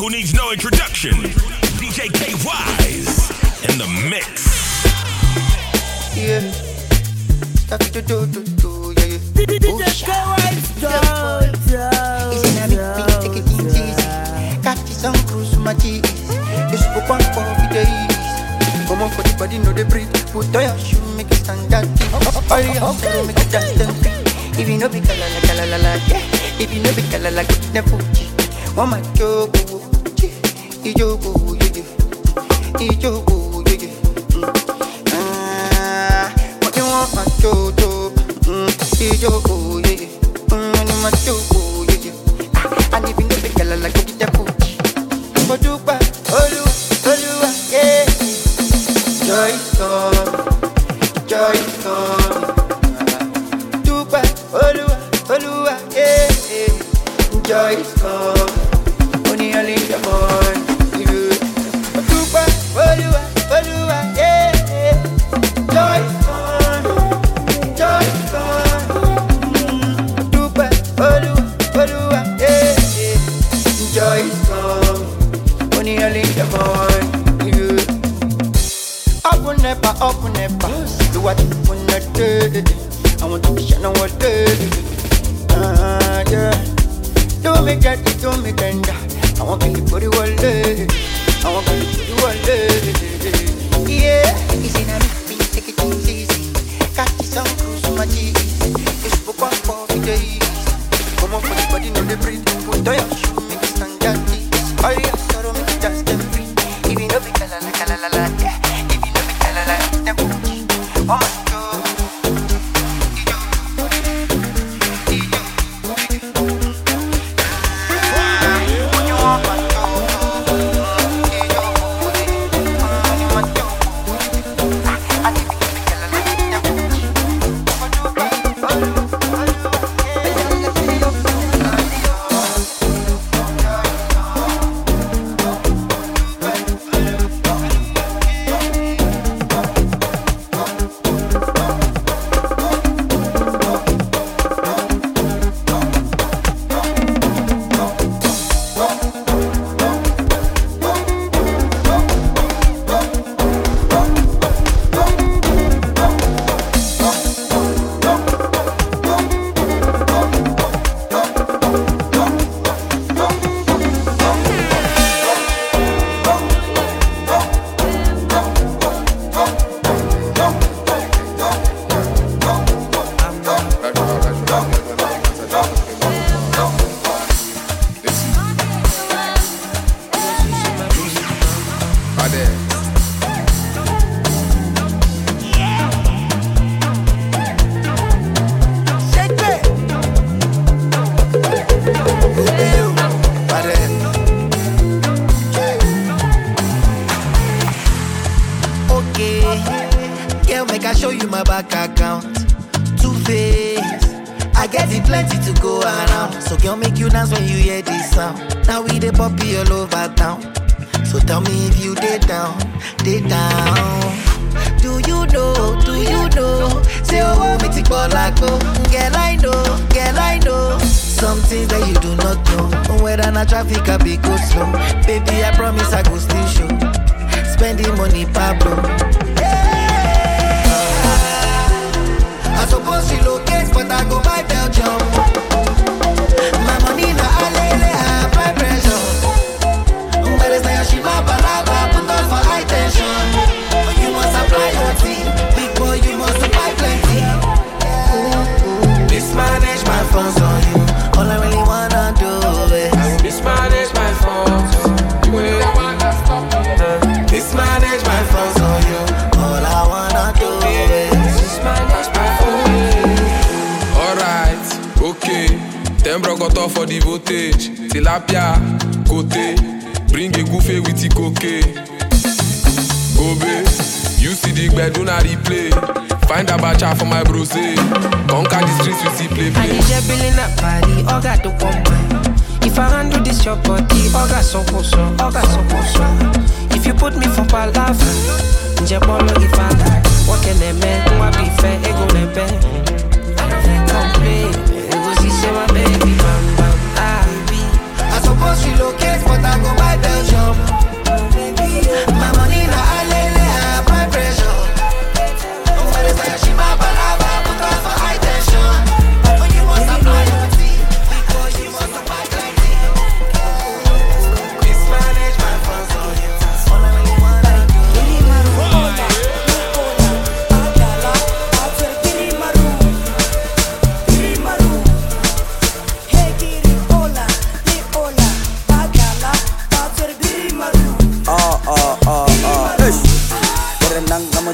who needs no introduction. DJ K-Wise in the mix. Yeah. Stop to do, yeah. DJ K-Wise, Easy now, me take it easy. Catch this on cruise, my cheese. You spoke one for days. Come on for the body, no they breathe. Put on your shoe, make it stand that deep. All your house, make it dance them free. If you know be kalala, yeah. If you know be kalala, go to the Fuji. One my joke, ijogo, yeah. What you want, my jojo, ijogo, yeah. My jogo, yeah. And if you know be kalala, go to the Fuji. But you back, Oluwa, yeah. Joy is coming. Dupa, Oluwa, yeah. Joy is coming. Only a little more. Dupa, Oluwa, yeah. Joy is coming. Dupa, Oluwa, yeah. Joy is coming. Only a little more. Up never. Do what you wanna do. I want to be shining all day. Yeah. Don't make that, don't make that. I want to put it all day. Yeah. Easy now, me take it easy. Catch this on cruise, my cheese. You spoke one for days. Come on for the body, no they breathe. Put on your shoe, make it stand that deep. All your sorrow, make it dance them free. If you know be kalala, yeah. Oh my God. Tilapia, côté, bring a goofy with the cocaine. Gobe, you see the bed, do not replay. Find a bacha for my bros. Conquer the streets, we see play. I need you building up party, all got the woman. If I handle this your body, all got so. If you put me for palaver, Njebolo if I like. What can they make? Who I be fair, ego nebe. Complain, it was easy, my baby, bam. I suppose she locates, but I go by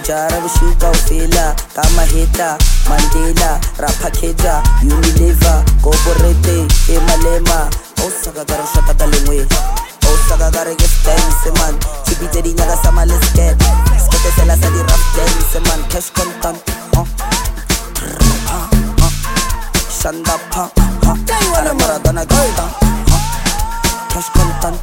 Jara Bushuka Ufila, Kama Hita, Mandela, Rapakeja, Unilever, Goborete, Emalema, Osaka Garashata Galingwe, Osaka Garagas Dance, man, Chibiteri Nagasama, let's get, Sketesela Sadi Rap Dance, man, cash content, Shanda Pa, Maradona Gita, cash content,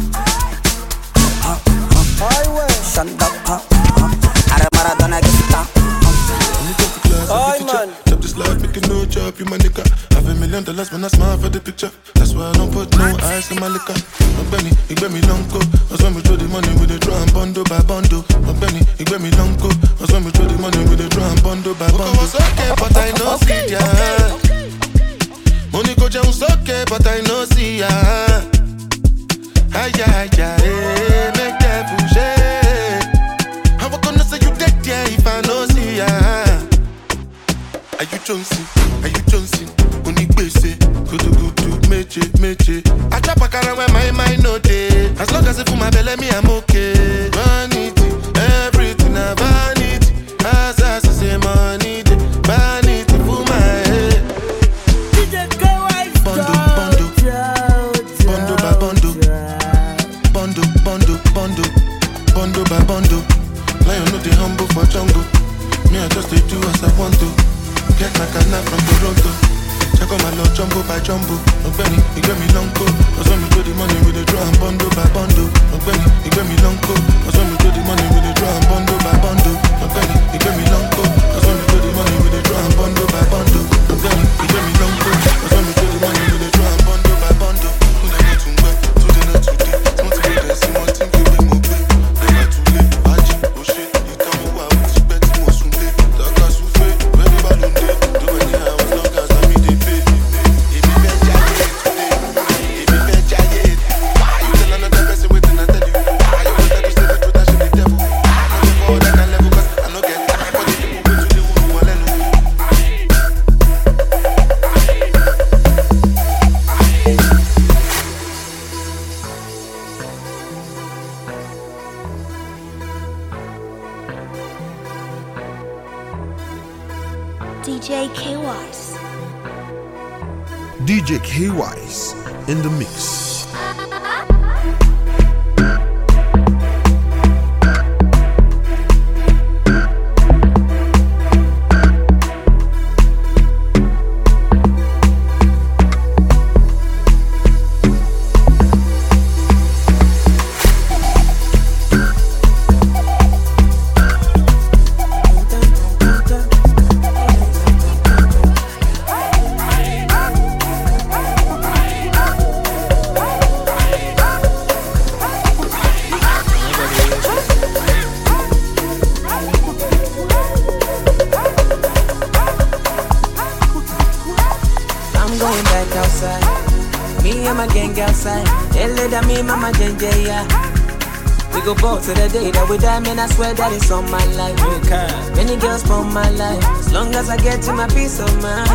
Shanda Pa, Maradona Gita. Oh man, chop this life, make it no chop, you my nigga. Have $1 million when I smile for the picture. That's why I don't put no ice in my liquor. My Benny, it get me long go. That's when we throw the money with the drum bundle by bundle. My Benny, it get me long go. That's when we throw the money with the drum bundle by bundle. Okay, was okay, but I know see ya. Money go down okay, but I know see ya. Ay ay ay, make that push. How I gonna say you dead yeah if I know see ya? Are you Johnson? Are you Johnson? Only base, go to meche. I trap a car where my mind no day. As long as it for my belly, me I'm okay. Vanity, everything I vanity. As I say money, vanity for my head. Bondo by bondo, bondo by bondo. Lion no the humble for jungle. Me I just do as I want to. Get my canna from Toronto. Check on my love jumbo by jumbo. No Benny, you get me long go. Cause when we do the money with the drum bundle by bundle. No Benny, you get me long go. Cause when we do the money with the drum bundle by bundle. No Benny, you get me long go. Cause when we do the money with the drum bundle by bundle. No Benny, you get me long go. Cause when we do the money with the drum bundle by bundle. Who they get to work, today not today. Something they see one thing we will pay. They not too late, Aji, oh shit. You tell me why I would expect you more soon late. That got so fake, very bad on day. Do any how as long as I mean they pay. If you bet giant today, if you bet giant, why you tell another person waiting I tell you? Why you want to stay with that shit the devil? I don't go that kind level cause I don't get time for the people wait to the who want to know. DJ K-Wise. DJ K-Wise in the mix. We go back to the day that we die, man, I swear that it's on my life. Many girls for my life, as long as I get to my peace of mind.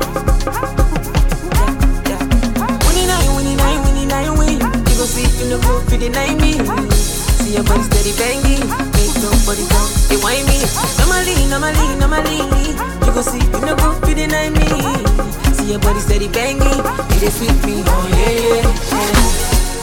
Winning, you go see in the group for the 90. See your body steady banging, make nobody go, they whine me. Normally, you go see in the group for the 90. See your body steady banging, it is sweet me, oh yeah.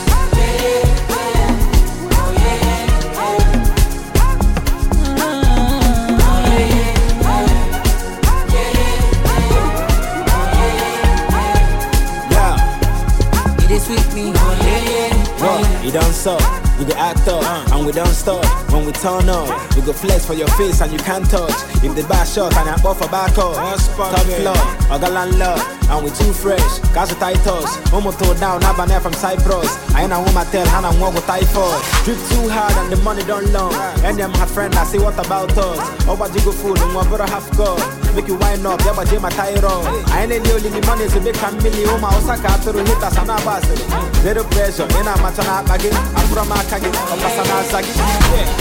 You don't suck, you go act up, and we don't stop. When we turn up, we go flex for your face and you can't touch. If the bar shot and I buffer back up, top floor, I got landlord, and we too fresh. Cause we tight us, Momo throw down, Habanero from Cyprus. I ain't a woman tell Hannah walk with typhoid. Drip too hard and the money don't long. And them had friend, I say what about us? Oh, but you go food and one brother half God. Make you wind up, yeah, but you my tyro. I ain't only the money to make family. Oh, my Osaka to hit us and our zero pressure, and I'm at an again. I'm from Akagi, I'm Pasana Zagi.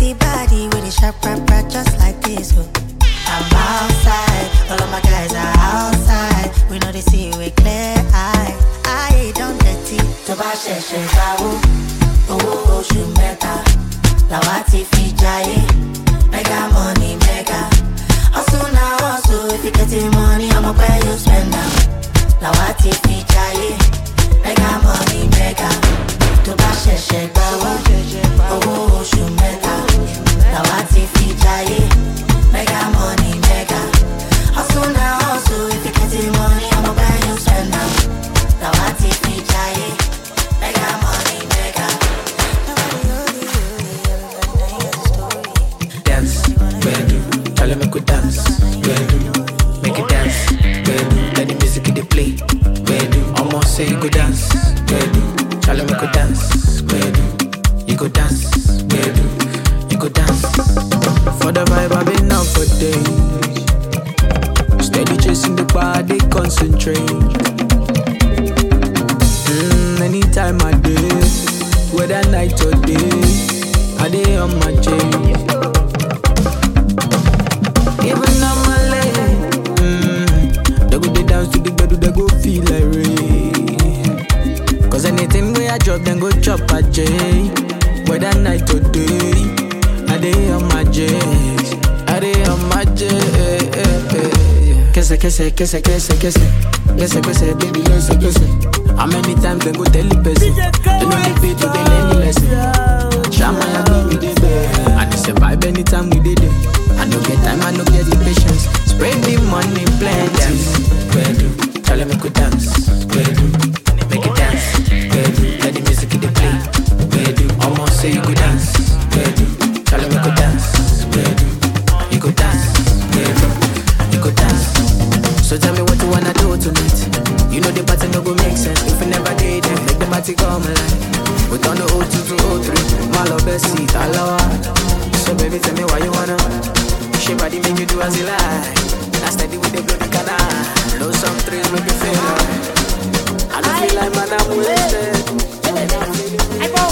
the body with a sharp rap just like this. Oh. I'm outside, all of my guys are outside. We know they see with clear eye. I don't dirty. To buy she bawo, oh she meta. La wati fi jaye, mega money mega. Also now also if you get the money, I'ma pay you spend now. La wati fi jaye, mega money mega. To buy she bawo, oh she meta. La wati fi jaye, mega money mega. Also now also if you get the money, I'ma pay you spend now. La wati fi jaye, mega money mega. Dance, bedu, tell them make we dance, bedu, make it dance, bedu, let the music they play, bedu, almost say you go dance, bedu, tell them make we dance, bedu, you go dance, bedu, you go dance. For the vibe I've been out for days, steady chasing the body, concentrate. Anytime I day, whether night or day, I day on my chain. Even on my leg, they go dance to the bed, they go feel like rain. Cause anything where I drop, then go chop a J. Whether night or day, I day on my J. I day on my J. Kese, kese, kese, kese, kese. Kese, kese, baby, kese, kese. How many times they go tell the person? They know the pay to the learn the lesson. Shama ya be with the bed. I just survive anytime we did it. I don't get time, I don't get the patience. Spread the money, plenty. Dance, bedu, tell them make we dance, bedu, make it dance, bedu, let the music in the play, bedu, almost say you go dance, bedu, tell them make we dance, bedu, you go dance, bedu, you go dance. So tell me what you wanna do tonight. You know the pattern no go make sense if you never did it. Make the party come alive. We turn the 02 to 03. My love best seat, I love her. So baby, tell me why you wanna. She body make you do as you like. I steady with the bloody canal. Blow some trees, make me feel like I don't feel like man, I'm wasted. I go.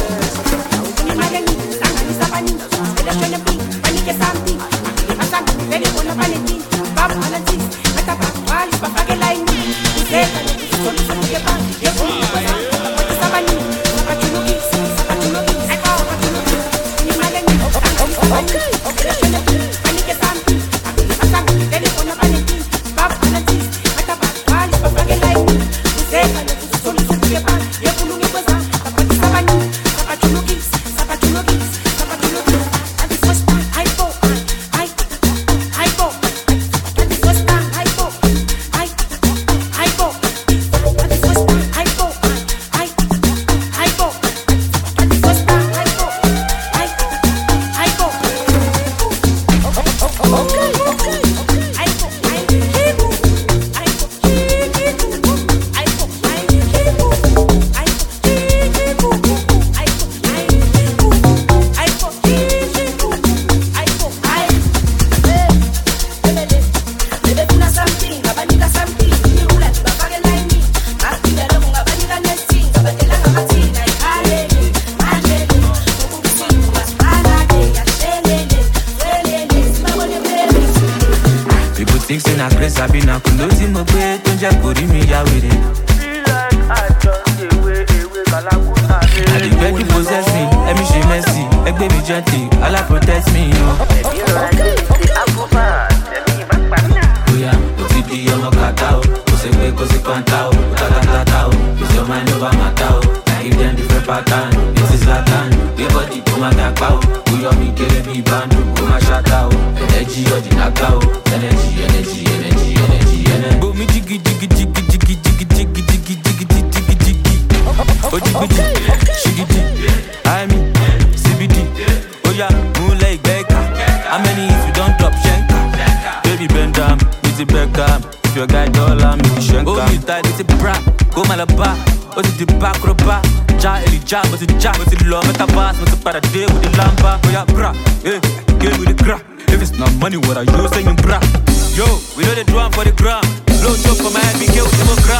Money what I use saying bra. Yo, we know the drum for the gram. Blow up for my head, be killed with the gram.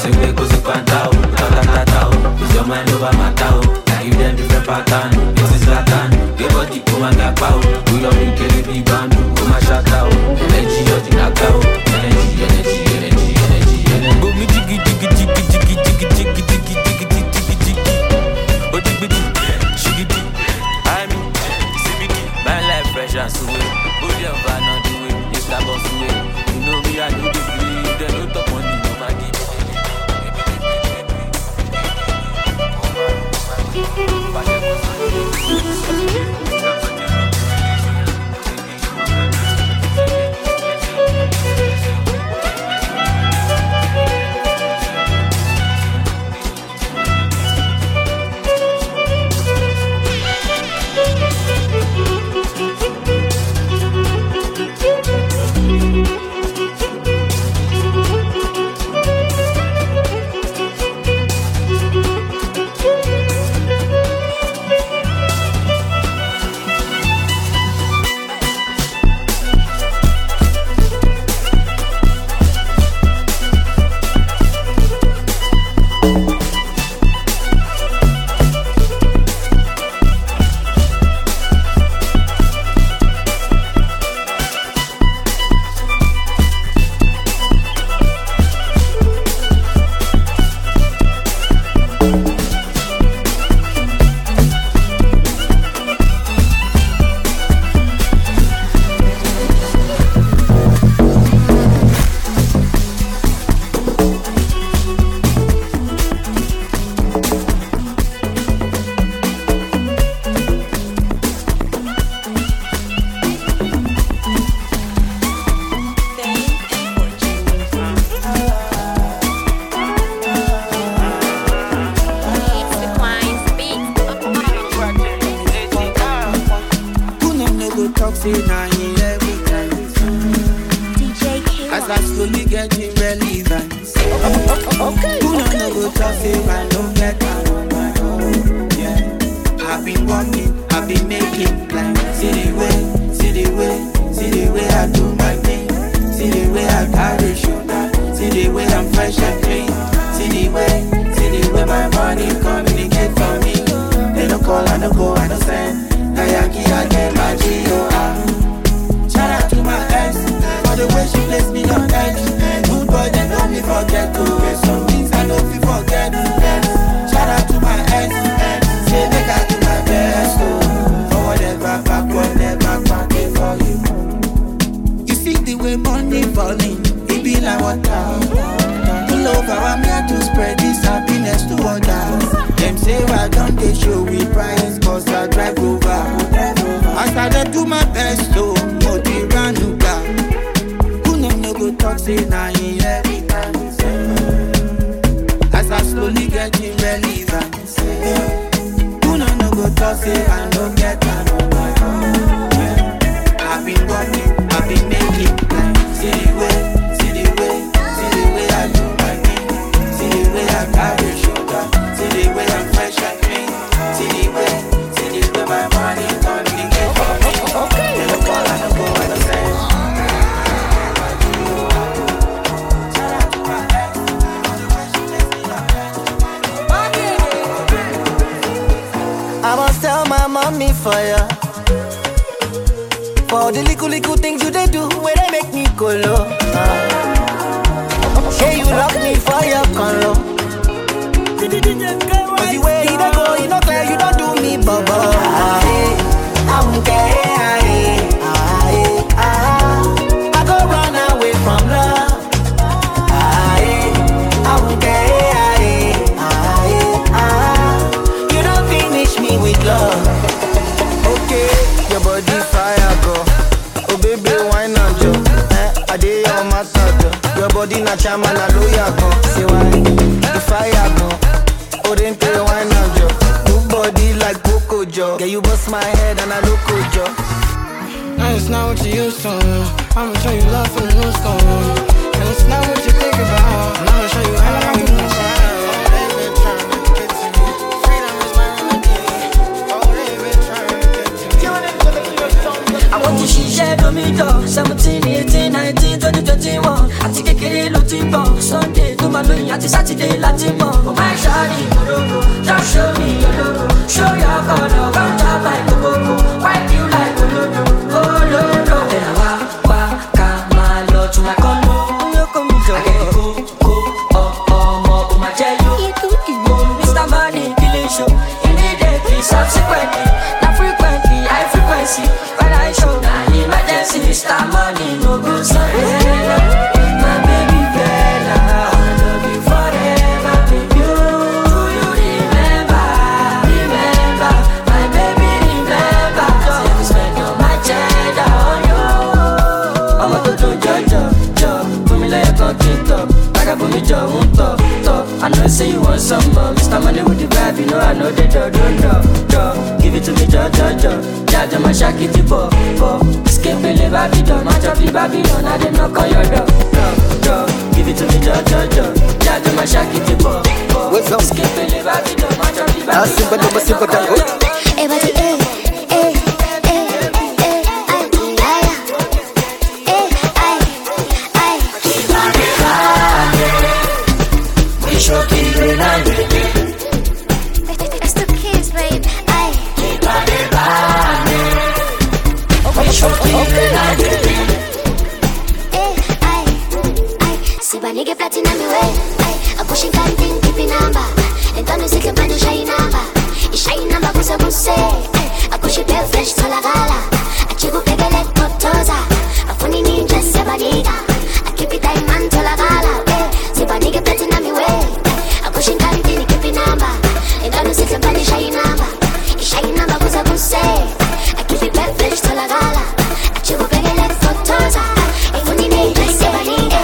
It's your mind over my tao. I give them different pattern. It is like Jonathan. Give body, come and get power. We don't need to be band. Come and shut out. Energy, you're the knockout. Energy, energy, energy, energy, energy. Boom, me jiggy, jiggy, jiggy, jiggy, jiggy, jiggy, jiggy, jiggy, jiggy, jiggy. Oh, jiggy, jiggy, jiggy. I'm CBD. My life fresh and sweet. Body of an on the way. You slap us away. You know me, I know the free. They don't talk money, no my deep. Sunday, do my money until Saturday, Latin more. Oh my shawty, just show me your logo. Show your color, come top like jo. Jaja ma shakiti po. Skepele Babylon, match up the Babylon. I dem knock on your door. Give it to me jo. Jaja ma shakiti po. Skepele Babylon, match up the Babylon. Everybody, It's the kids, babe. Si ba nigga platinum me way, I pushing canting keeping number. And don't say que pano shine number. I shine number kusa kuse. I push it fresh to la gala. I chigo pegele potoza. I funny ninja se ba nigga. I keep it diamond to la gala. Si ba nigga platinum me way, I pushing canting keeping number. And don't say que pano shine number. I shine number kusa kuse. I keep it fresh to la gala. I chigo pegele potoza. I funny ninja se ba nigga.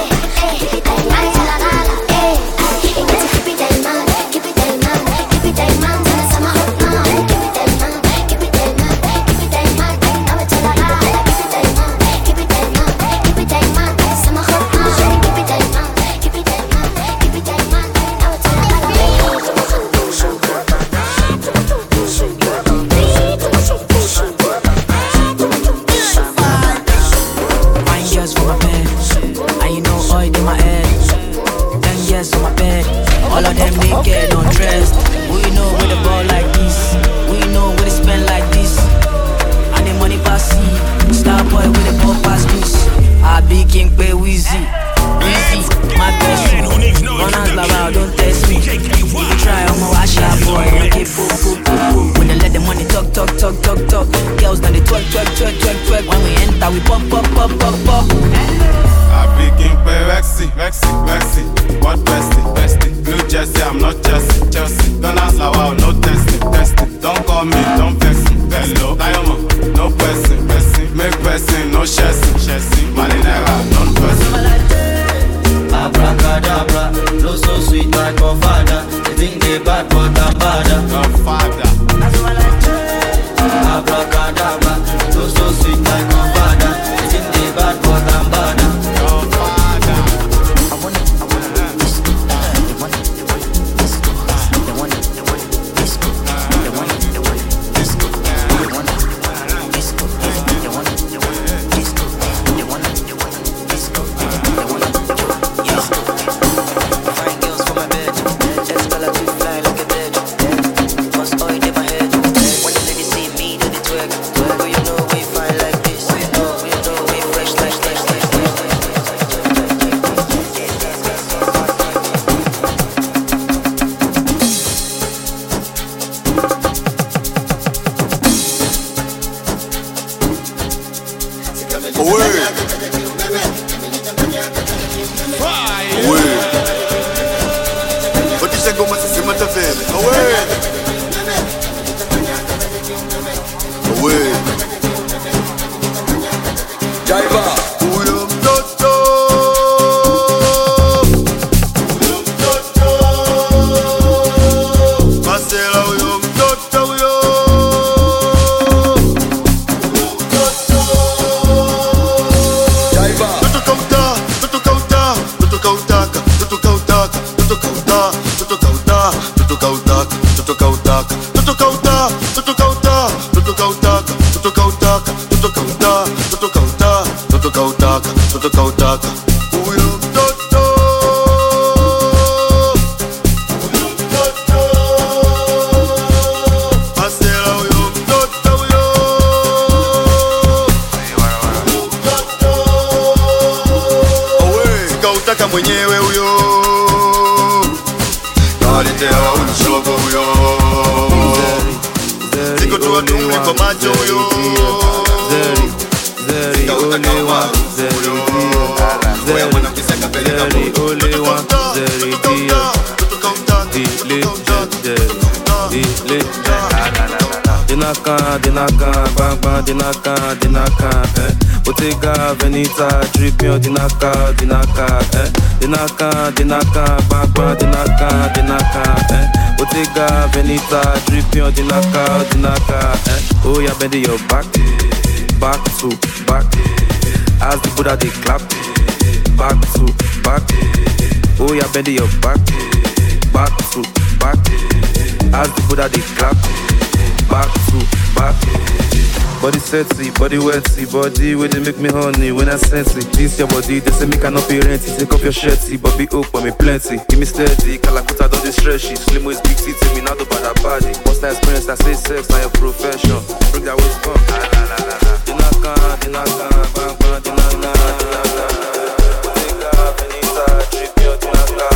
bang bang, dinaka, Bottega, Veneta, dripping, dinaka, bang bang, dinaka, Bottega, Veneta, dripping, dinaka, Oh yeah, bend your back to back, as the Buddha they clap, back to back, oh yeah, bend your back to back, as the Buddha they clap, back to back. Body sexy, body wetty, body where they make me honey when I sense it. This your body, they say me cannot be renty. Take off your shirty, but be open me plenty. Give me steady, Calacuta don't distress she. Slim waist, big titty, me not do bad body. What's that experience? I say sex, now your profession. Bring that waist come, la la la la. Dinaka, bang bang, dinaka. Bottega, Veneta, dripping, dinaka.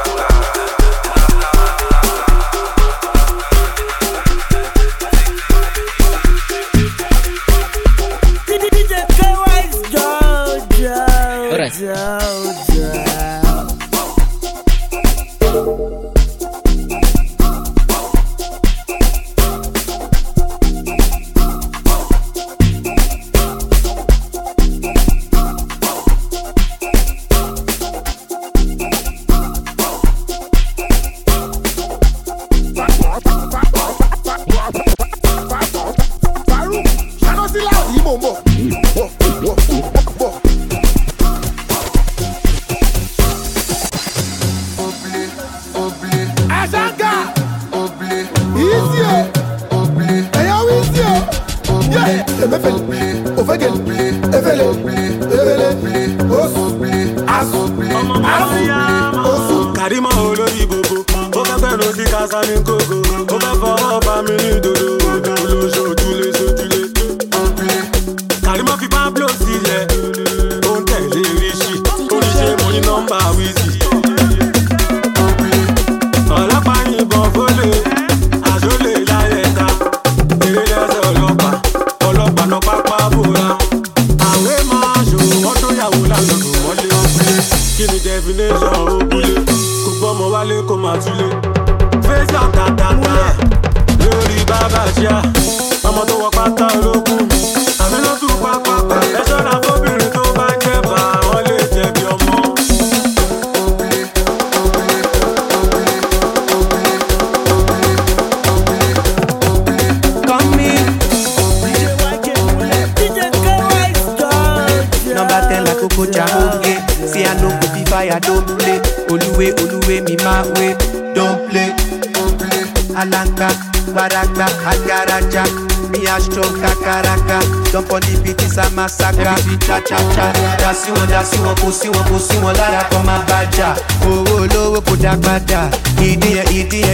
Jump on the beat, it's a massacre. Everything cha-cha-cha. Dasi wọn, kò sí wọn lára kan máa bàjá. Owó olówó kò dá padà. Ìdíyẹ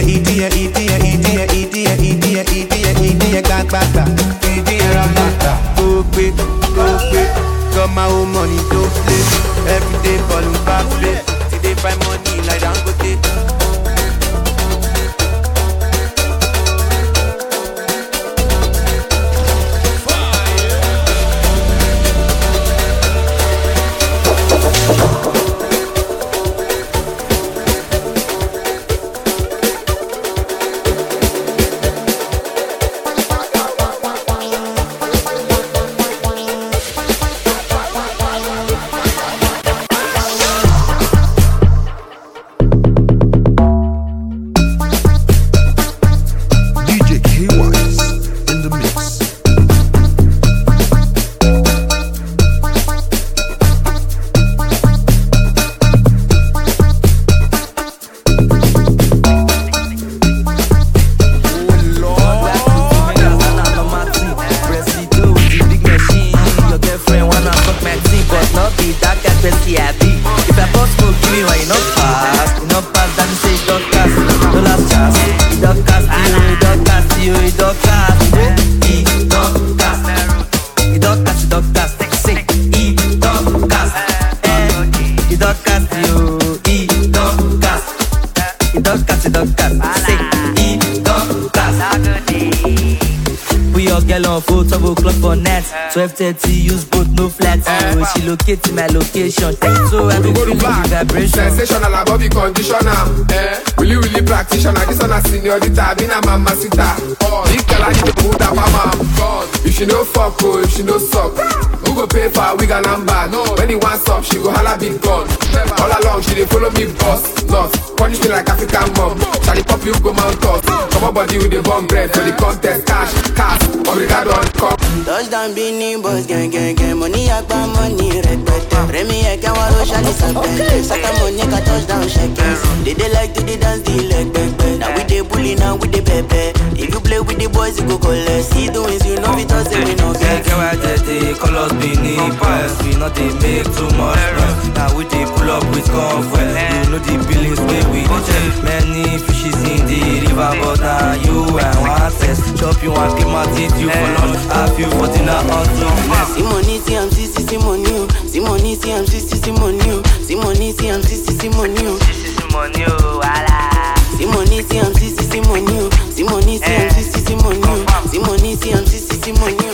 gbàgbàgbà. Ìdíyẹ ramata. Go pay, got my own money, don't play. Everyday ballin' back play. Till they find money like Dangote. girl on 4 o'clock for net. 12:30, use both, no flats. She locate my location. So I be feeling the vibration. Sensational above the conditioner. Really practitioner. This one a seniorita. Been a mamacita. Big girl I need to put that mama. If she no fuck, if she no suck, who go pay for a wig and number? No. When he wants up, she go holla big gun. All along she dey follow me boss. Lost. Punish me like African mom. Charlie pop you go mount us. Come on body with the bomb bread for the contest. Cash. Obrigado on come. Touchdown Beanie Boys, gang. Money agba money red. Remy Eka waro shali something. Saka money ka touchdown shakers. They like to the dance the leg back. Now we dey bully, now we dey pepe. If you play with the boys, you go collect. See the wins, you know because they no get. They call us Beanie Boys. We not they make too much noise. Now we dey pull up with comfort. You know the billings where we check. Many fishes in the river, but now you and one test. Chop you and keep my teeth you for lunch. I feel for dinner on Simoni, Simoni, Simoni, Simoni, Simoni, Simoni, Simoni, wala. Simoni, Simoni, Simoni, Simoni, Simoni.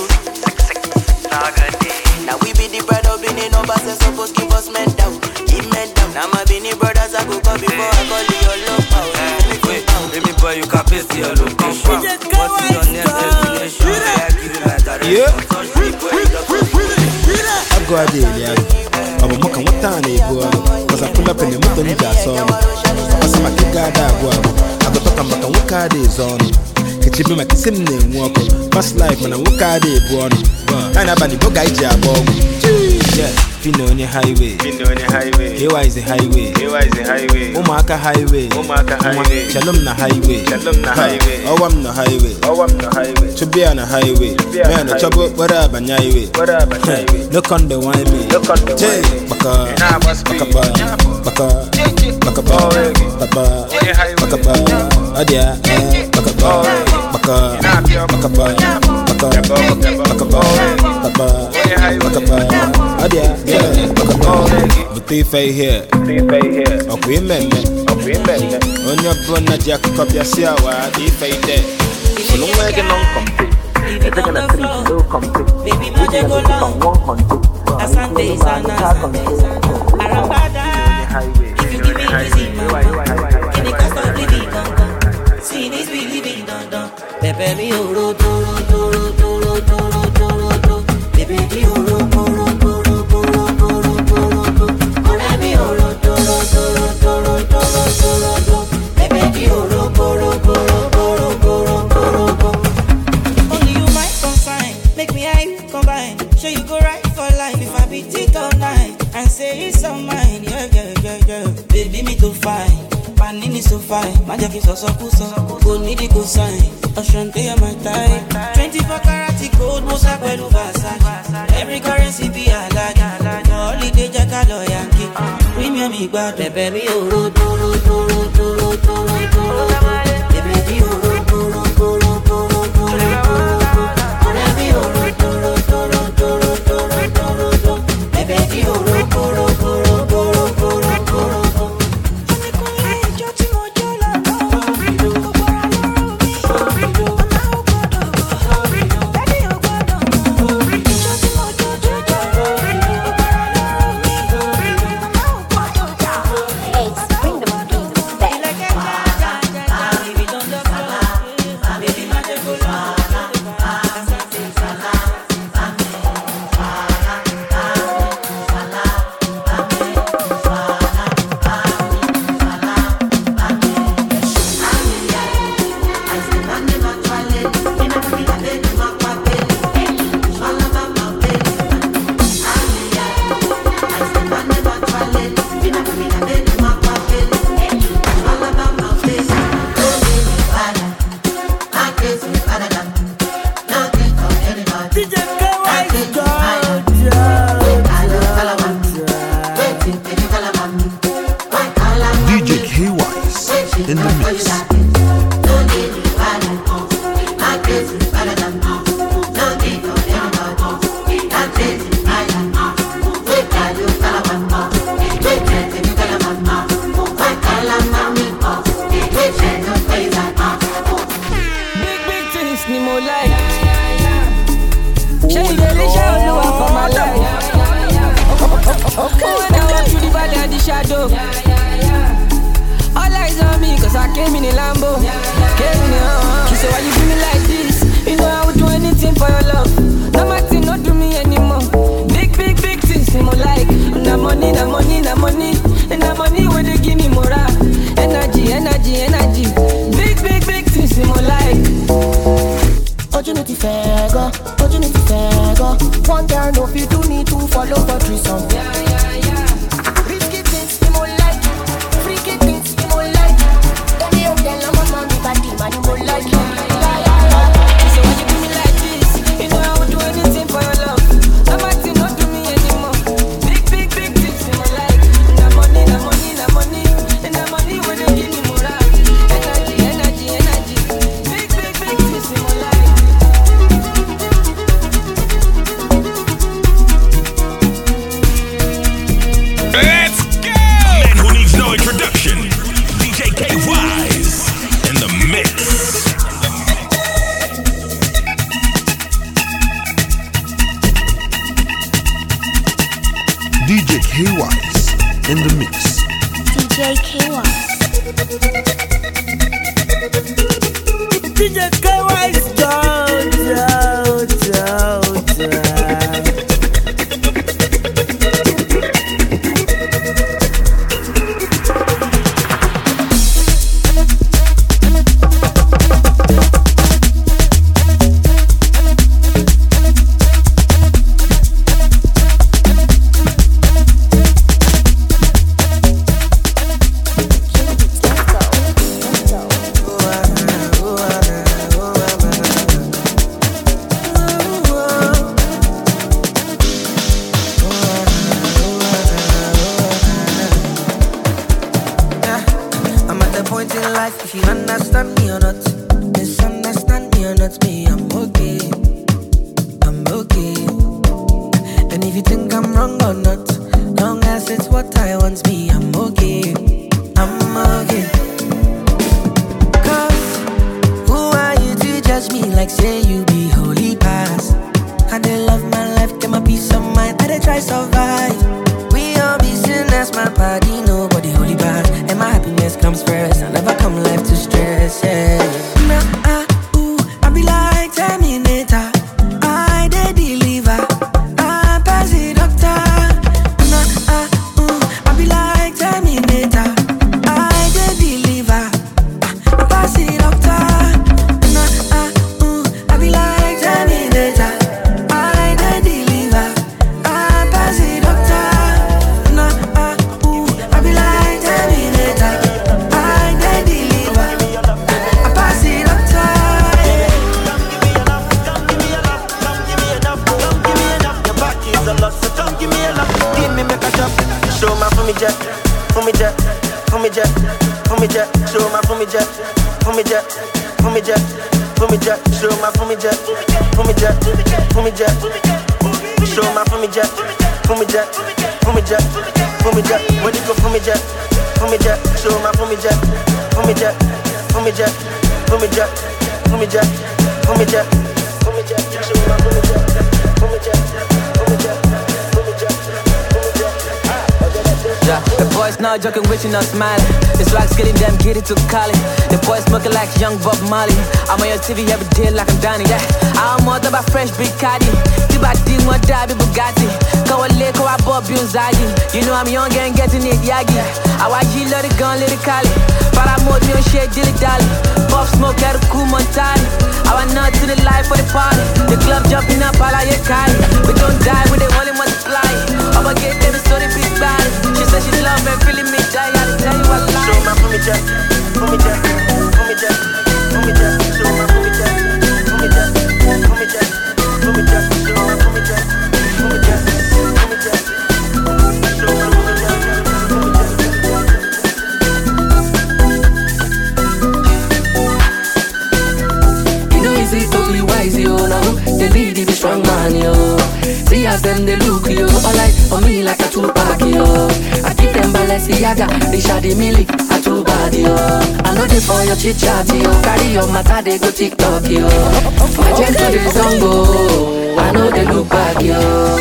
Now we be the brother Beanie numbers and supposed give us men down. Give men down. Now my Beanie brothers I go come before I call your love power. Baby boy, you can paste your location. What's your next destination? I give you my direction. I go a day, I'm a mock and what time they go. Cause I pull up in the motor in that song. I see my kid got that one. I go talk about what car is on. It's even my same name walk. Past life when I walk out there, born. And I'm a book I jab. Yeah, Fino on the highway. Here is the highway. Omaka highway. Shalom na highway. Oh, I'm the highway. To be on a highway. Man, a trouble, what up, and highway. Look on the wine me. Butifay here. Okay, men. On your brother, Jack, copy a siawa, if I did. So long way the non complete. It's gonna treat no complete. Baby, magic go long. A Sunday, Arambada. If you give me easy, in the cost of living, see this we living, don't. Pepe mi oro, Pepe mi oro, only you might consign. Make me and you combine. Sure you go right for life if I beat it all night and say it's all mine. Yeah. Baby me to fine. Panini so fine. Magic is also cool. Go need it go sign. Oshante my type. 24 karat gold. Mosa kwelu Versace. Every currency be a like. Holiday Jackalo Yankee. Premium me bad. Baby oro. in the mix. Big things ni mo like. Baby, they show you up for my life. Okay. When I walk through the valley of the shadow, all eyes on me, cause I came in a Lambo. She said, why you do me like this? You know I would do anything for your love. No matter, not do me anymore. Big things, more like na money. And the money when they give me more energy. Big things, more like. Opportunity fair go. One girl no fit do need to follow for threesome. Risky things, more like. Freaky things, more like. Any of them, I'm a man, body, man, more like. So why you do me like this? You know I would do anything for your love. No matter, not do me anymore. Big things, more like. And the money. And the money when they give me more energy. Big things, more like. Let's go! A man who needs no introduction. DJ K Wise in the mix. DJ K Wise in the mix. DJ K Wise. DJ K Wise, down. If you understand me or not, misunderstand me or not, me, I'm okay. And if you think I'm wrong or not, long as it's what I want, me, I'm okay. Cause who are you to judge me like say you be holy past? I dey love my life, get my peace of mind, I dey try survive. We all be sinners, my body, nobody holy bad. And my happiness comes first, I never come life to stress, yeah. I be like Terminator, I dey deliver, I pass the doctor. I be like Terminator, I dey deliver, I pass the doctor. I be like Terminator, I dey deliver, I pass the doctor. I be like Terminator, I dey deliver, I pass the doctor. Give me make a drop. Show my for me jet. Show my for me jet. Show my Show my for me jet. Show my for me jet. Show my for me jet. When you go for me jet. Show my for me jet. Show my for me jet. Yeah, the boys now joking with you, not smiling. It's like getting them, get it to Cali. The boys smoking like young Bob Marley. I'm on your TV every day like I'm Danny, yeah. I'm more about fresh big caddy. Tibati, more Dabi Bugatti. Go a lick or I bought Bunzagi. You know I'm young and getting it, Yagi. I watch you let it gun, let it Cali. But I'm more doing shit, dilly dally. Pop smoke at a cool Montani. I want not to the life for the party. The club jumping up, all I get Cali. We don't die, we they only multiply. I'ma get them, so they big body. She said she love me, feeling me, die, I tell you what lie. Show my for me jet. Show my for me jet. See as them they look yo, all like for me like a Tupac yo. I keep them ballet Balenciaga, Richard Mille, I too bad, yo. I know they for your chit chat, yo. Carry your matter, they go TikTok, yo. My gentle they zongo, I know they look back, yo.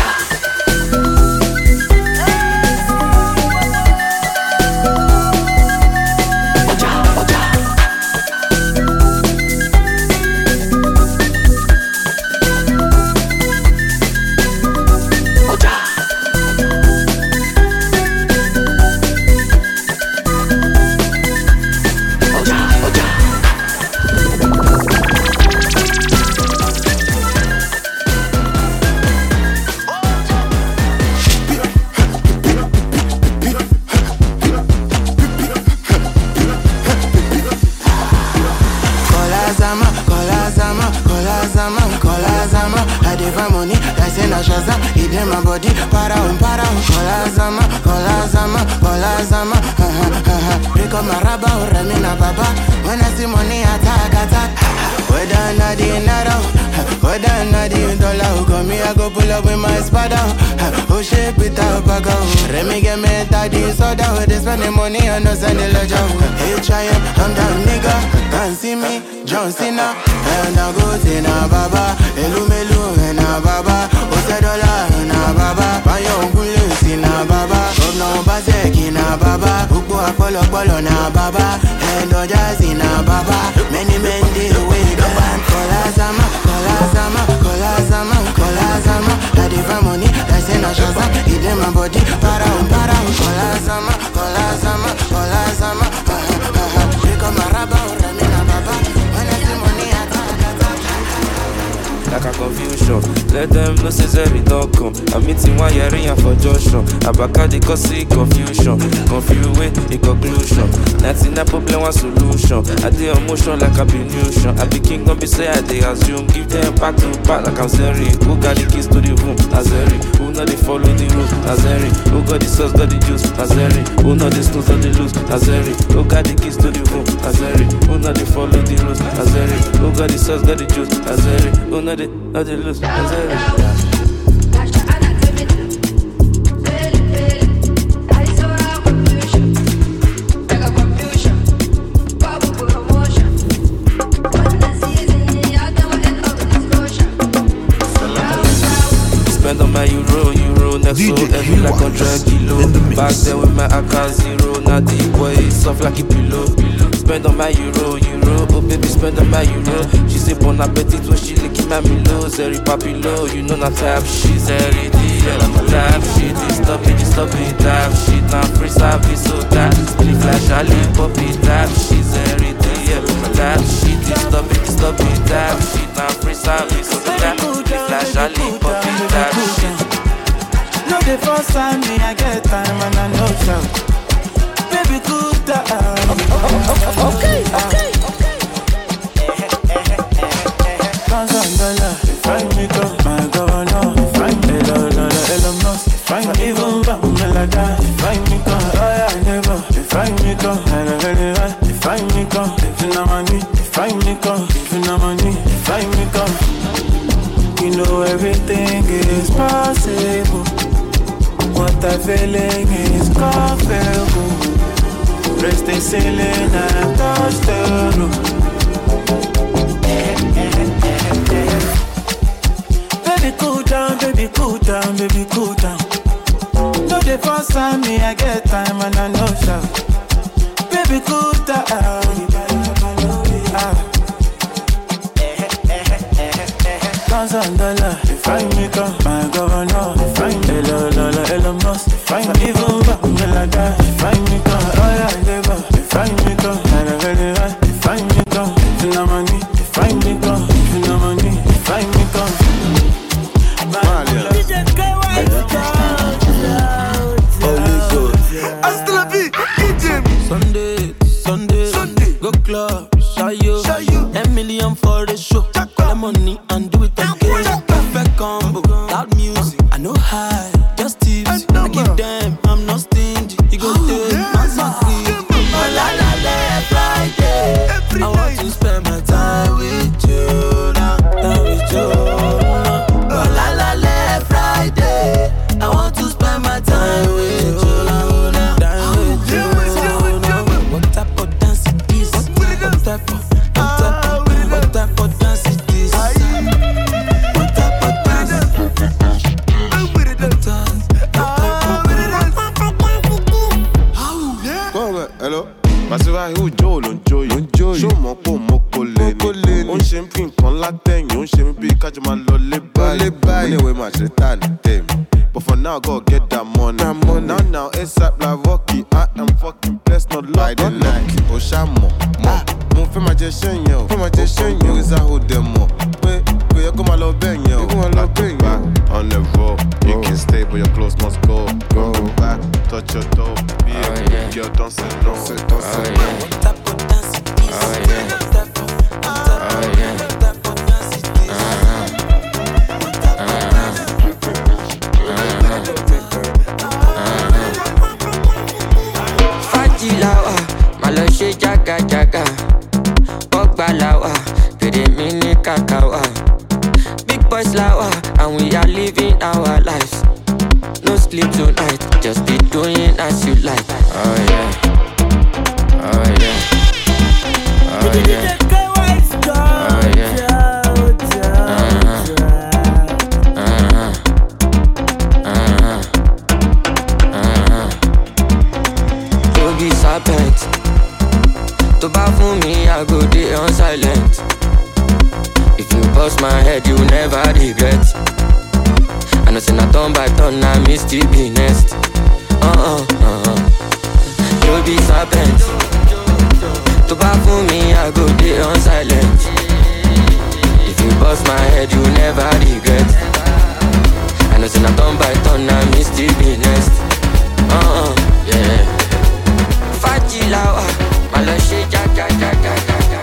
Let them know Cesare don't come. I'm meeting one year in for Joshua. Abakadi cause confusion. Confuse with the conclusion. That's in that problem one solution. I did emotion like I be nutrition. I be king don't be say I they assume. Give them back to back like I'm Zeri. Who got the keys to the room? Nazeri. Who know they follow the rules? Nazeri. Who got the sauce, got the juice? Nazeri. Who know the snooze or the loose? Nazeri. Who got the keys to the room? Nazeri. Who know they follow the rules? Nazeri. Who got the sauce, got the juice? Nazeri. Who know they loose? Nazeri. Spend on my euro, next so heavy like 100 kilo. Back then with my AK-0, now the boy is soft like a pillow. Spend on my euro, oh baby, spend on my euro. She say bon appetit when she licking my Milo. Zeri papilo, you know not type shit. Zeri type shit, stop it, type shit. Now free service, so that split flash, I leave poppy, type shit. Zeri type shit, stop it, type shit. Now free service, so that split flash, I leave poppy, type shit. No, the first time me I get time and I know so. Baby, cool down. Okay. $1,000, find me go, my governor. Find me Elon Musk. Find me even Melada. Find me go, oh yeah, never. Find me go, find me go. If you know money, find me go. If you know money, find me go. You know everything is possible. What I'm feeling is comfortable. Rest the ceiling and touch the roof. Baby, cool down, baby, cool down, baby, cool down. No, the first time me I get time and I know so. Baby, cool down. $1,000, if I make up my governor. Find Elon Musk. Find me even Melada. Find me come, oh yeah, never. Find me come, find me come. If you know money, find me come. If you know money, find me come. DJ K-Wise, Holy God. hasta la vie, DJ. Sunday, go club, shy you. 10 million for the show. Call the money and do it again. Perfect combo, loud music. I know high, just tips. I give them, I'm not stingy. You go much return them. But for now, go get that money. Now, ASAP like Rocky. I am fucking blessed, not like the night. Oshamo, mo fe ma je shenyo. Mo is a hold them more. You come a love bang yo. Back on the road. You can stay, but your clothes must go. Go back, touch your toe. Be a good girl, don't say no. Fajilawa, malo she jaga jaga. Ogbalawa, pede mini kakawa. Big boys lawa, and we are living our lives. No sleep tonight, just be doing as you like. Oh yeah, oh yeah, oh yeah, oh yeah. You be serpent, to buy for me I go day on silent. If you bust my head, you never regret. I know say na turn by turn, I miss to be next. You be serpent, to buy for me, I go day on silent. If you bust my head, you never regret. I know say na turn by turn, I miss to be next. Yeah. Fajilawa, malo she jaga jaga jaga.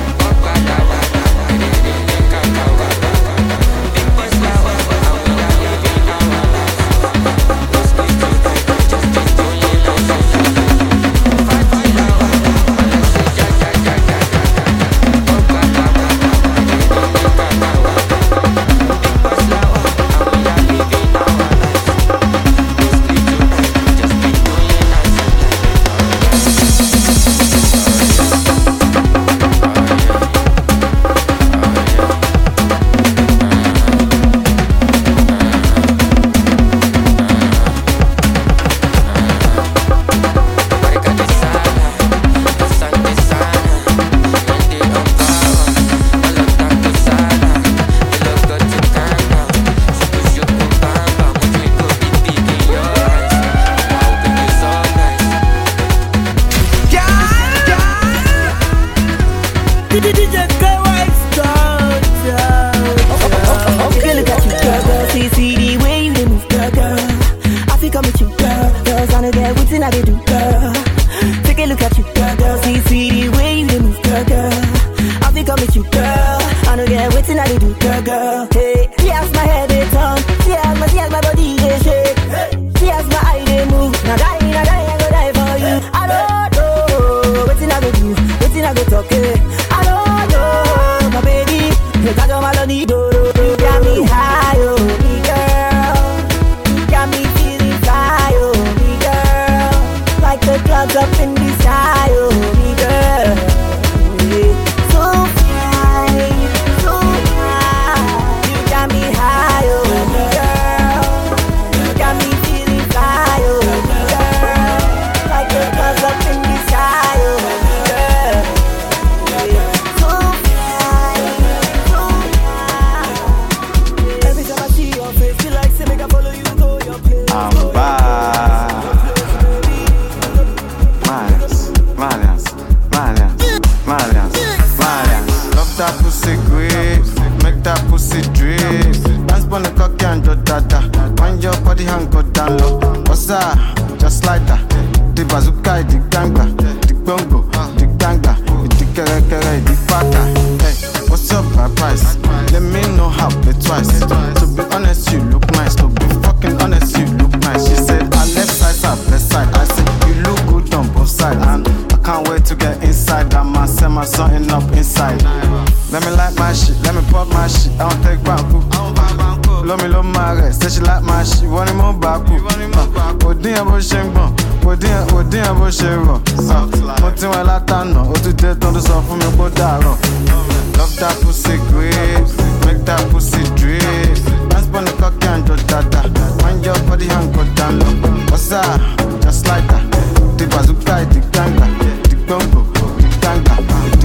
Love that pussy great, make that pussy drip. Dance on the cocky and do dada. Wind your body and go down low. What's that? Just like that. The bazooka, the ganga, the gongo, the ganga, the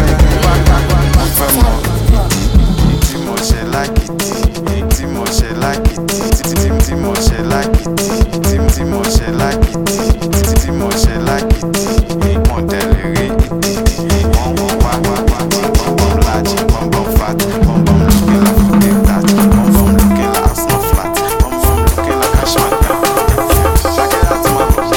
ganga. Timo she like it, Timo she like like it. Timo she like it. Timo she like it. Timo she like it. Model it. Bum large, bum fat, bum looking like food that, bum looking like a snow flat, bum looking like a shot. Check it out,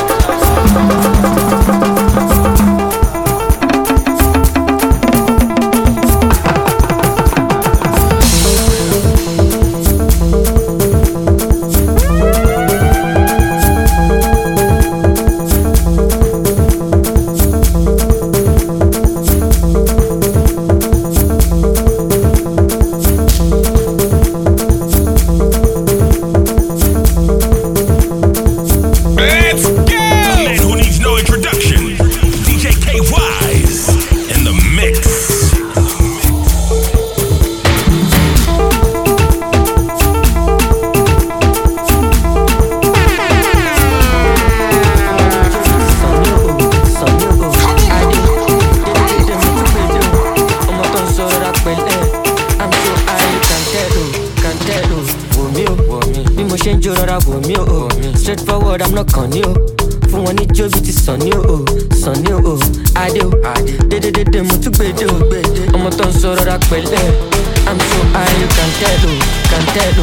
Straightforward, I'm not con you. For one it job it is son you. I do. Did mo to be do. I'm a ton so that pele. I'm so high you can tell.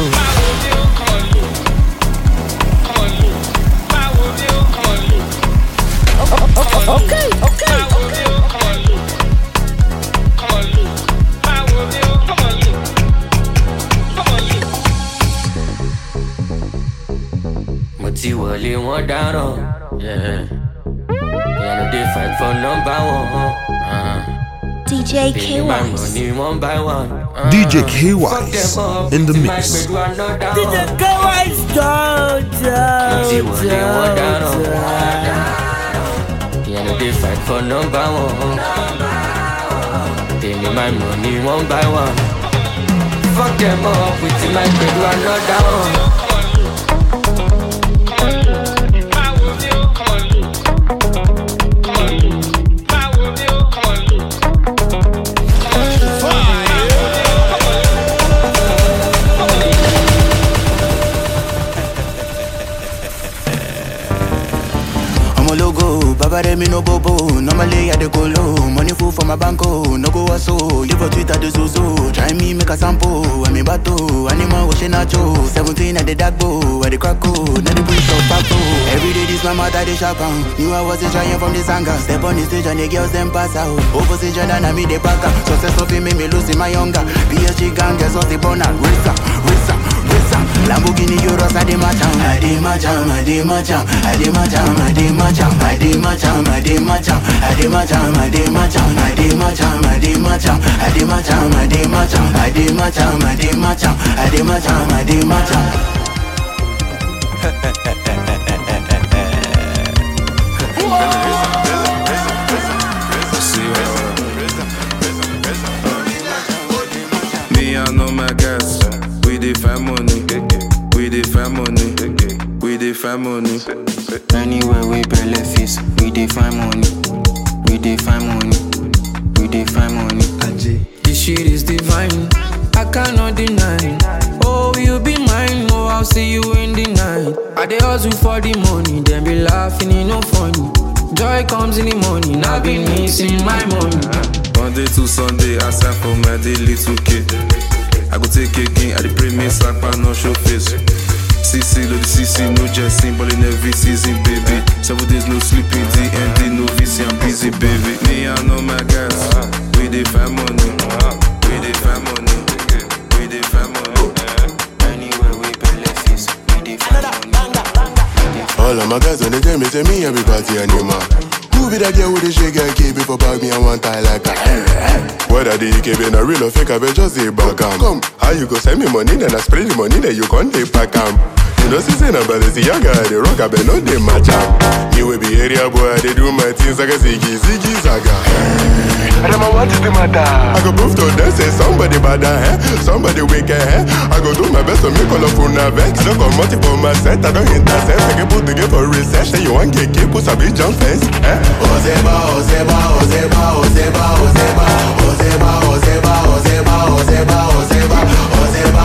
Okay. Moti wole won down, yeah. Yeah, they fight for number one. DJ K-Wise. Money one by one. DJ K-Wise in the mix. DJ K-Wise, Moti wole won down. Yeah, they fight for number one. Pay me my money one by one. Fuck them up with my bed, one not down. Baba me no bobo, normally I dey go low. Money full for my banko, no go so. Live for Twitter the zozo, try me make a sample. When me bato, animal washing nacho. 17 at the dark bow, at the crack code, now the breeze of papo. Every day this my mother they sharp on. Knew I wasn't trying from this anger. Step on the stage and the girls them pass out. Opposition and I me the packer. Success of him make me losing my younger. PSG gang, guess what's the bonus? Racer. Lamborghini Euros, I dey matcham. Me I know my guys, we dey find money. We dey find money. We dey find money. Anywhere we belly feast, we dey find money. We dey find money. We dey find money. This shit is divine, I cannot deny. Oh, you be mine, oh, I'll see you in the night. I dey hustle for the money, then be laughing, it no funny. Joy comes in the morning, I be missing my money. Monday to Sunday, I sign for my daily 2K. I go take again, I dey pray me sack, but no show face. CC, load the CC, no jesting, ball in every season, baby. 7 days, no sleeping, DND, no VC, I'm busy, baby. Me, I know my guys, we dey find money. We dey find money. We dey find money. Anywhere we belly feast, we dey find money. All of my guys when they tell me, say me every party animal. Who be that girl with the shake and keep it for bag me and one tie like that? Whether the EKB in a real or fake, I bet just say back come. How you go send me money, then I spray the money, then you can't take back You know, see, say, but it's a young guy, they rock, I bet no they match up. You will be area boy, they do my things like a ziggy, zaga. Rema, what is the matter? I go prove to them, say somebody bad, somebody wicked, I go do my best to make all of una vex. I don't come multiple my set, I don't intercept. I can put together for research, say you want get keep, put a big jump fence. Ozeba, Ozeba, Ozeba, Ozeba, Ozeba, Ozeba, Ozeba, Ozeba, Ozeba, Ozeba, Ozeba, Ozeba,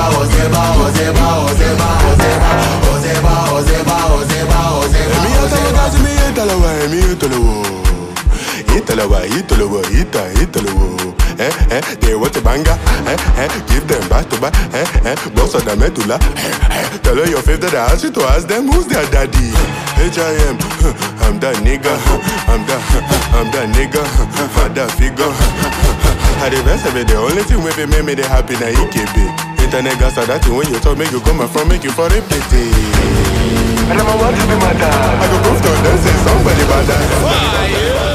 Ozeba, Ozeba, Ozeba, Ozeba, Ozeba, Ozeba, Ozeba, Ozeba. Emi atalogazi mi italawa, emi italawo. Italawa, italawa, italawo. They want a banger, give them back to back, boss of the medulla. Tell her your favorite, I ask you to ask them who's their daddy. H.I.M. I'm that nigga, I'm that nigga, I'm that figure. At the best of it, the only thing with it make me happy now EKB. Internet gas are that thing when you talk, make you come from, make you for a pity. And I'm about to be my dad. I go prove to them, say somebody bad that.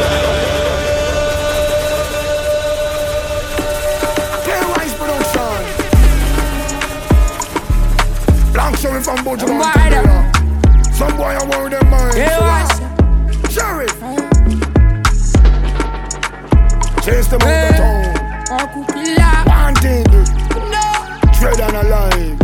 Sheriff from Bojo. Some boy I want them mind. Sheriff. Chase them out the town. Wanted. Tread on alive.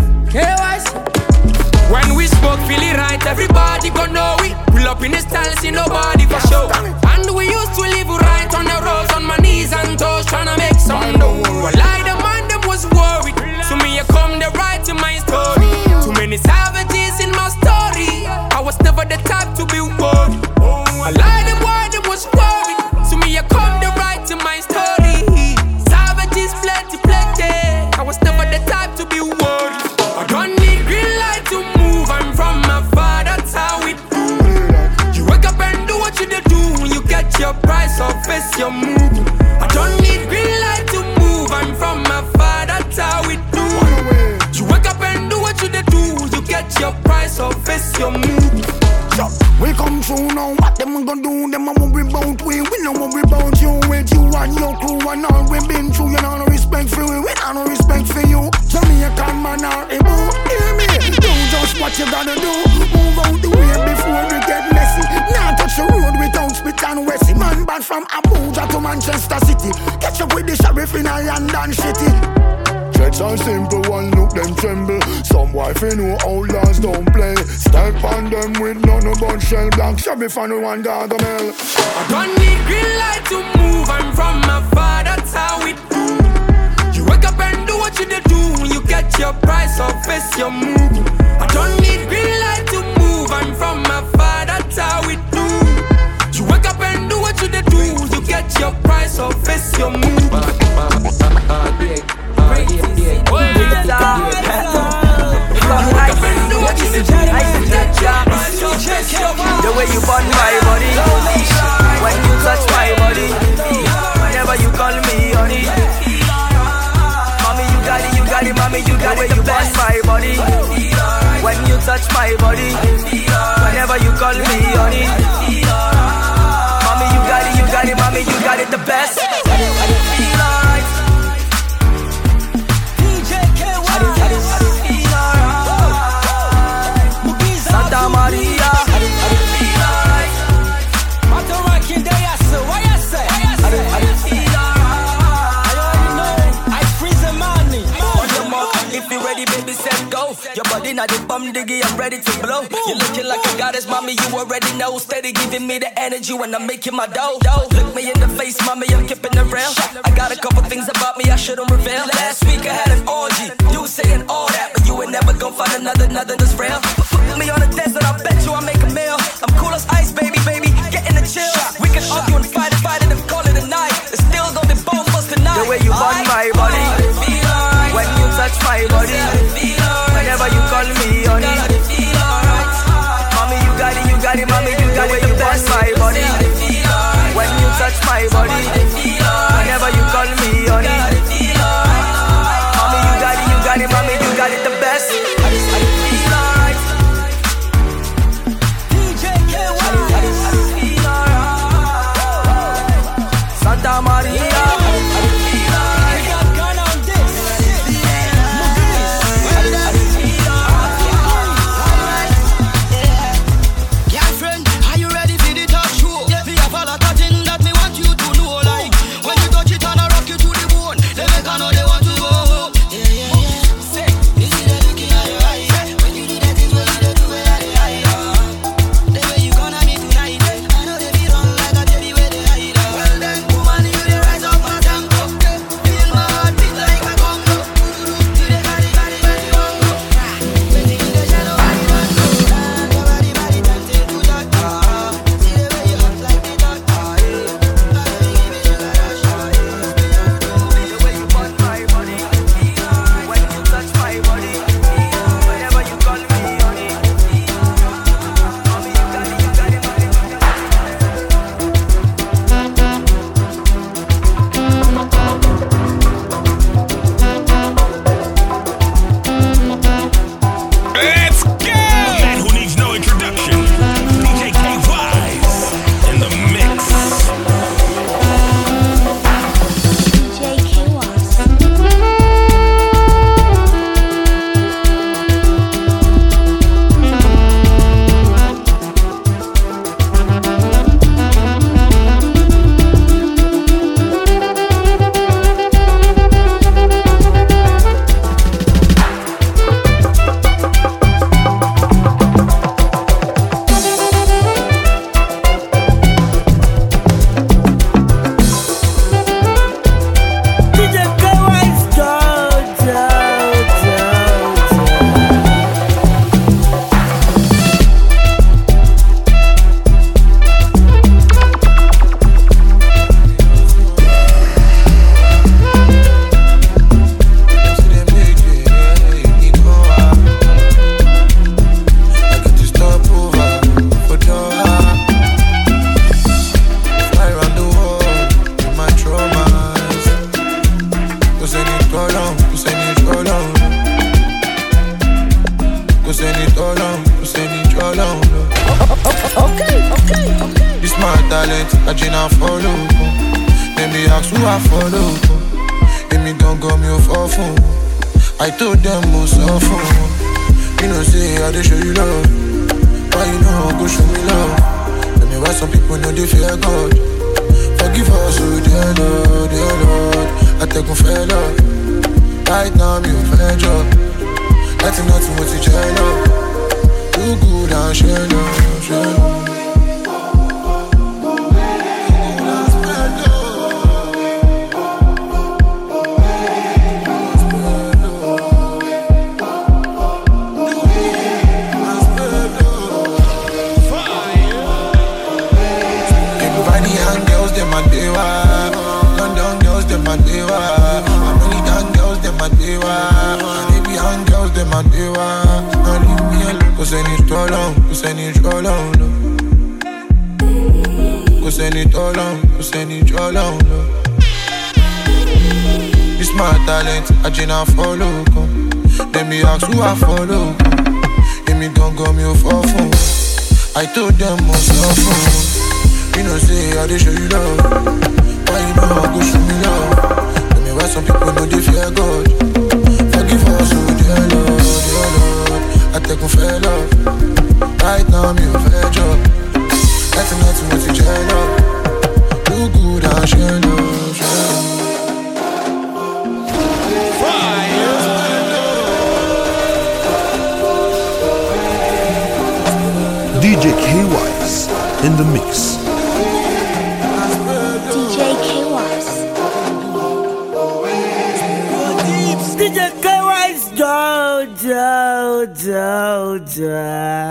When we spoke, feel it right, everybody gon' know it. Pull up in the style, see nobody for show. And we used to live right on the roads, on my knees and toes, tryna make some dough. Well, I the man them was worried. So me I come the right to my story. Too many savages in my story. I was never the type to be worried. I lied the boy that was worried. So me I come the right to my story. Savages plenty, plenty. I was never the type to be worried. I don't need green light to move. I'm from my father, that's how we do. You wake up and do what you do. When you get your price or face your move. I don't need green light to move. I'm from my father, that's how we do. You wake up and do what you do. You get your price or face your move. We come through now, what them gonna do? Them a worry about we no worry about you. With you and your crew and all we been through. You know no respect for we know no respect for you. Jamaican man are able, hear me. Do just what you gotta do. Move out the way before we get messy. Now touch the road without spit and Wessie. Man bad from Abuja to Manchester City. Catch up with the sheriff in a London city. Checks are simple, one look them tremble. Some wife you know outlaws don't play. Step on them with none about shell black. Sheriff and one gargamel. I don't need green light to move. I'm from my father, that's how we do. You wake up and do what you do. When you get your price or face your move. I don't need green light to move. I'm from my father, that's how we do. You wake up and do what you do. You get your price or face your move. The way you burn my body, when you touch my body, whenever you call me honey. Mommy, you got it, mommy, you got it. The way you burn my body, when you touch my body, whenever you call me honey. Mommy, you got it, mommy, you got it the best. Feel alright. Santa Maria. If you ready, baby, set go. Your body not the bum diggy, I'm ready to blow. You're looking like a goddess, mommy, you already know. Steady giving me the energy when I'm making my dough. Look me in the face, mommy, I'm keeping it real. I got a couple things about me I shouldn't reveal. Last week I had an orgy, you saying all that, but you ain't never gonna find another that's real. Put me on a desert, I bet you I'll make a meal. I'm cool as ice, baby, get in the chill. We can argue and fight and call it a night. It's still gonna be both of us tonight. The way you burn my body, when you touch my body, whenever you call me honey. Mommy, you got it, mommy, you got it. The best my body, when you touch my body, whenever you call me honey. Mommy, you got it, mommy, you got it the best. Santa Maria. Go send it all on, go send it all on. Okay. This my talent, I just follow. Let me ask who I follow. Let me don't go me off phone. I told them most often. You know say I dey show you love. Why you know go show me love? Let me why some people know they fear God. Forgive us, oh dear Lord. I take one fair love. Right now I'm your fair job. Nothing what you try love. Too good and share love. London girls, them my dewa. American girls, them my dewa. Arabian girls, them my dewa. Don't leave me alone. Go send it all on, go send it all on. Go send it all on, go send it all on. This my talent, I just follow. Let me ask who I follow. Let me don't go me off phone. I told them most often. You know say I dey show you love. Why you know I go show me love? Let me why some people know they fear God. Forgive us, oh dear Lord. I take one fair love. Right now I'm your fair job. Nothing what you try love. Too good and share love. DJ K-Wise in the mix. DJ K-Wise, Joe.